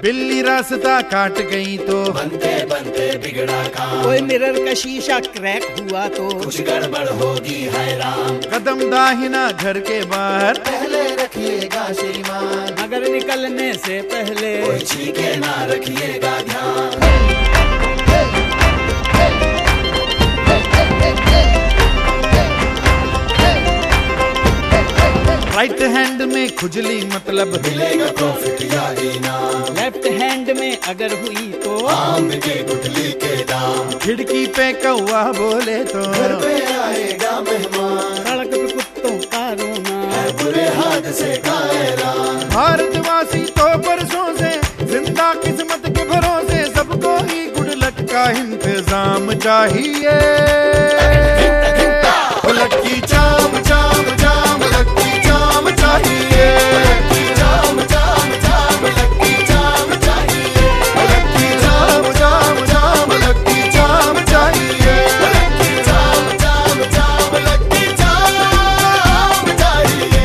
बिल्ली रास्ता काट गई तो बनते बनते बिगड़ा काम। कोई मिरर का शीशा क्रैक हुआ तो कुछ गड़बड़ होगी हैरान। कदम दाहिना घर के बाहर पहले रखिएगा श्रीमान, मगर निकलने से पहले कोई छीके ना रखिएगा ध्यान। राइट हैंड में खुजली मतलब मिलेगा प्रॉफिट या इनाम। लेफ्ट हैंड में अगर हुई तो आम के गुठली के दाम। खिड़की पे कौवा बोले तो घर पे आएगा मेहमान। सड़क पे कुत्तों का रोना है बुरे हादसे का ऐलान। भारतवासी तो बरसों से जिंदा किस्मत के भरोसे, सबको ही गुड लक का इंतजाम चाहिए। लक्की चाम चाम चाम लक्की चाम चाहिए। लक्की चाम चाम चाम लक्की चाम चाहिए। लक्की चाम चाम चाम लक्की चाम चाहिए। लक्की चाम चाम चाम लक्की चाम चाहिए।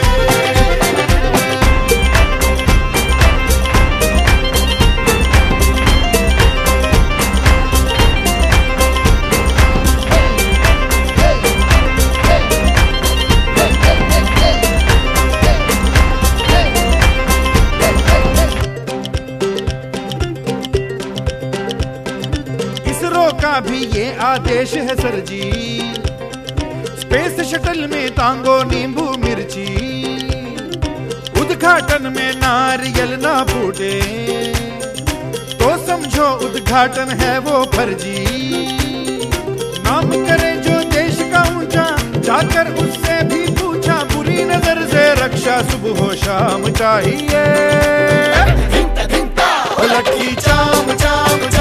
इसरो का भी ये आदेश है सर जी, स्पेस शटल में तांगो नींबू मिर्ची। उद्घाटन में नारियल ना फूटे तो समझो उद्घाटन है वो फर्जी। नाम करे जो देश का ऊंचा, जाकर उससे भी पूछा, बुरी नजर से रक्षा सुबह शाम चाहिए। धिंता धिंता लक्की चाम चाम